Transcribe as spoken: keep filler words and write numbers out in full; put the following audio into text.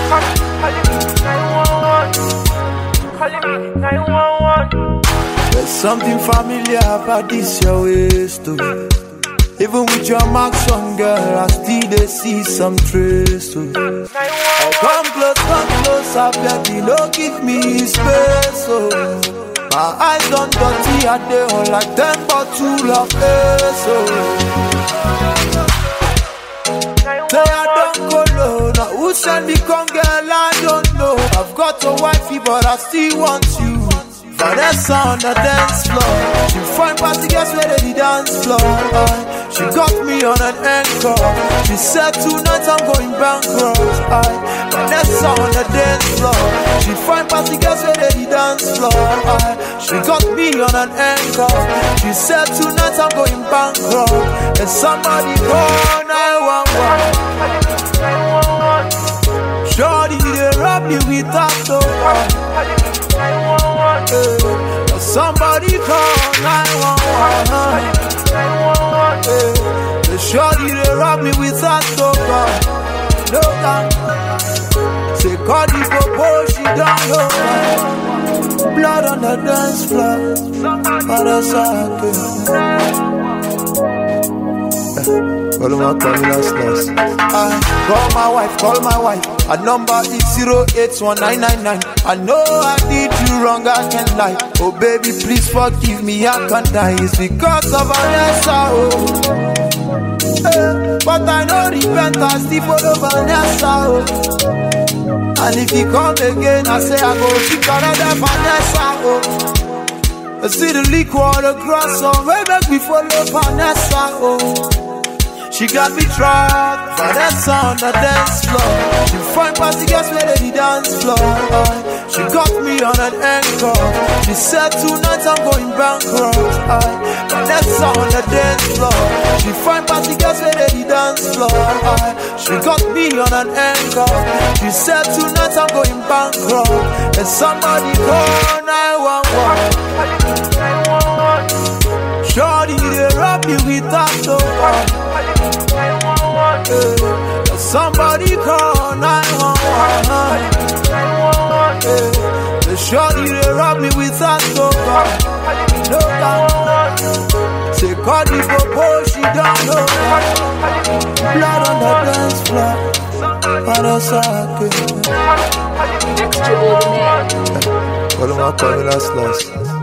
There's something familiar about this your waist too. Even with your marks on, girl, I still they see some trace too. Oh, come close, come closer, baby, don't give me space. Oh, my eyes don't dirty, I they on like ten bottle of ace. Oh, say I don't go low, now who send the con, girl, I don't know. I've got a wifey, but I still want you. Vanessa on the dance floor. She find party girls where they dance floor. Uh, she got me on an anchor. She said tonight I'm going bankrupt. Uh, Vanessa on the dance floor. She find party girls where they dance floor. Uh, she got me on an anchor. She said tonight I'm going bankrupt. And somebody call nine one one. Shorty, they rob me with that door. Uh, somebody call nine one one. uh, The shorty they rob me with that sofa. No doubt. Say call the popo, she don't know. Blood on the dance floor. But that's Call my last last. Call my wife, call my wife. Her number is zero eight one nine nine nine. I know I did you wrong, I can't lie. Oh baby, please forgive me, I can't die. It's because of Vanessa, oh. Hey, but I know repent, I still follow Vanessa, oh. And if you come again, I say I go pick another Vanessa, oh. I see the liquor, the grass, oh. Way back we follow Vanessa, oh. She got me trapped, Vanessa on the dance floor. She find party girls where they dance floor. Uh, she got me on an anchor. She said tonight I'm going bankrupt. Uh, Vanessa on the dance floor. She find party girls where they dance floor. Uh, she got me on an anchor. She said tonight I'm going bankrupt. And somebody call nine one one. Shorty, they rob me with that door. Uh, somebody call nine one one. uh, The shorty they rob me with that sofa. No doubt. Say call the popo, she don't know. Blood on the dance floor. But that's okay. Call him, call me last last.